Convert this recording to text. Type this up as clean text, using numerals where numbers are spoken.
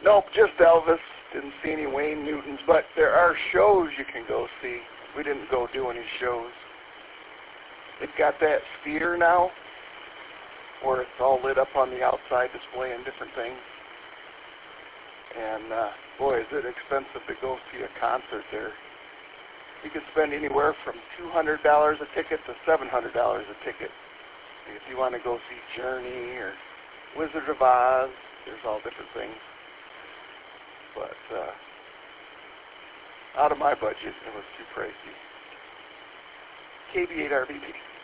Nope, just Elvis. Didn't see any Wayne Newtons, but there are shows you can go see. We didn't go do any shows. They've got that sphere now where it's all lit up on the outside displaying different things. And boy, is it expensive to go see a concert there. You can spend anywhere from $200 a ticket to $700 a ticket. If you want to go see Journey or Wizard of Oz, there's all different things. But out of my budget, it was too pricey. KB8RBP.